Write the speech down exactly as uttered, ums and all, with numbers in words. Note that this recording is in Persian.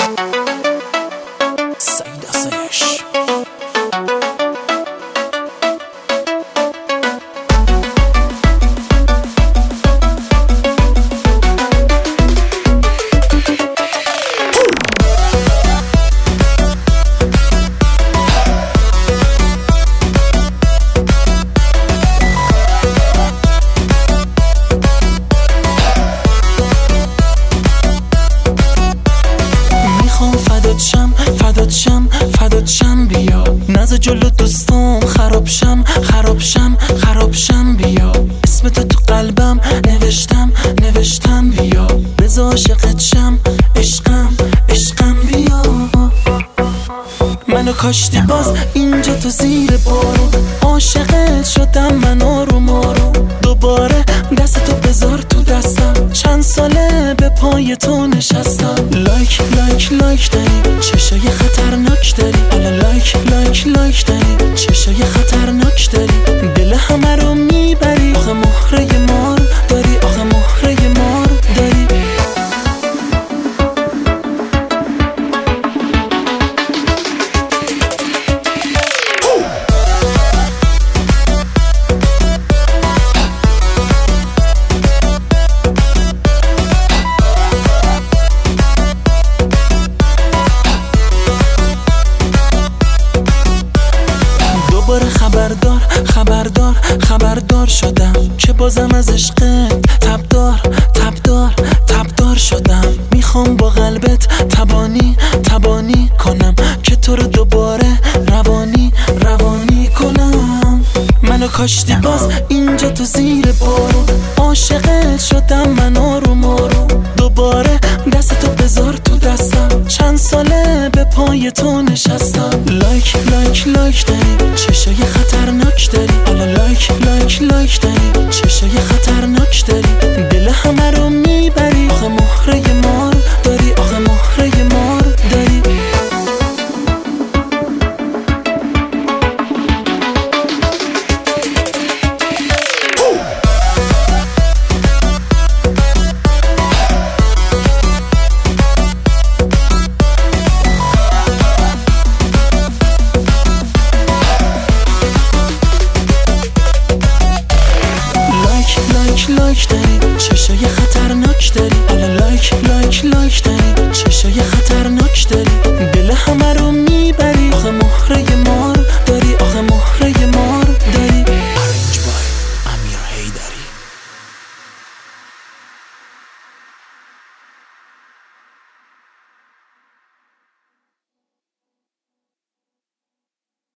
فدات شم فدات شم بیا، نز جلو دوستام خراب شم خراب شم خراب شم بیا، اسم تو تو قلبم نوشتم نوشتم بیا، بذار عاشقت شم عشقم عشقم بیا. منو کاشتی باز اینجا تو زیر بارون، عاشقت شدم من آروم آروم، دوباره دستتو بذار تو دستم، چند ساله به پای تو نشستم. لایک لایک لایک داری، چشای خطرناک داری، حالا لایک لایک لایک داری، چشای خطرناک داری، دل همه رو میبری، آخه مهره مار داری، آخه مهره مار داری. خبردار خبردار خبردار شدم که بازم از عشقت تبدار تبدار تبدار شدم، میخوام با قلبت تبانی تبانی کنم که تو رو دوباره روانی روانی کنم. منو کاشتی باز اینجا تو زیر بارون، عاشقت شدم من آروم آروم، دوباره دستتو بذار تو دستم، چند ساله به پای تو نشستم. لایک لایک لایک داری، چشای خطرناک داری، حالا لایک لایک لایک داری.